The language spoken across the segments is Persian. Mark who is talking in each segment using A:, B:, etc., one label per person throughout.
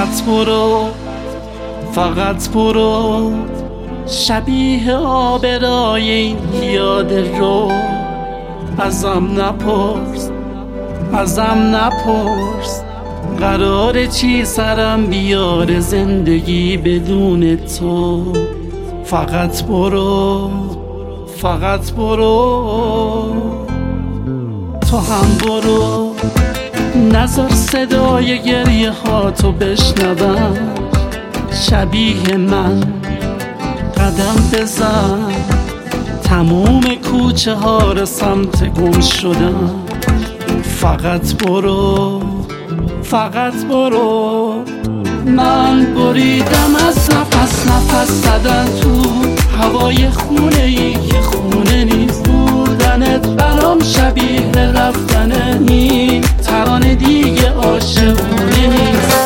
A: فقط برو، فقط برو، شبیه آبرای این یاد رو. ازم نپرس، ازم نپرس، قرار چی سرم بیاره زندگی بدون تو. فقط برو، فقط برو، تو هم برو، نذار صدای گریه ها تو بشنوم. شبیه من قدم بزن، تموم کوچه ها رو سمت گم شدم. فقط برو، فقط برو، من بریدم از نفس نفس زدن تو هوای خونه ای که خونه نیست. بودنت برام شبیه رفتن، این ترانه دیگه عاشقونه نیست.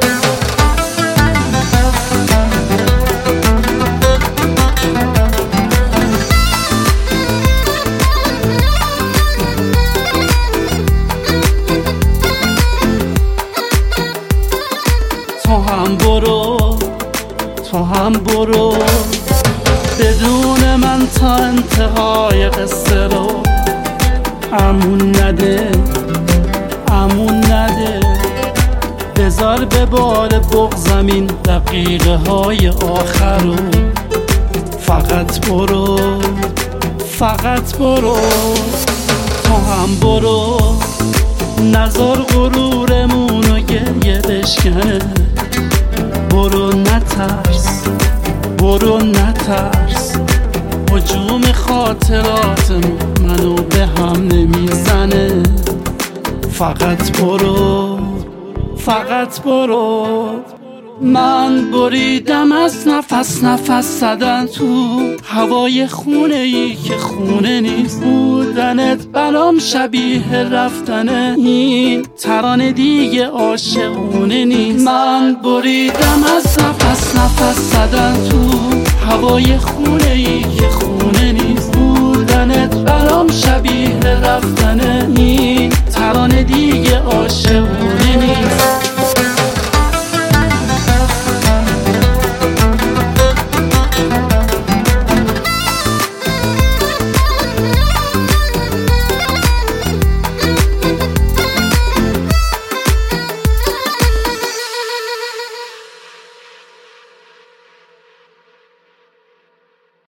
A: تو هم برو، تو هم برو، بدون من تا انتهای قصه رو. امون نده، امون نده، بذار به بال بغضم این دقیقه های آخر رو. فقط برو، فقط برو، تو هم برو، نذار غرورمونو گریه بشکنه. برو نترس، برو نترس، هجوم خاطراتمون منو به هم نمیزنه. فقط برو، فقط برو، من بریدم از نفس نفس زدن تو هوای خونه ای که خونه نیست. بودنت برام شبیه رفتنه، این ترانه دیگه عاشقونه نیست. من بریدم از نفس نفس زدن تو هوای خونه ای که خونه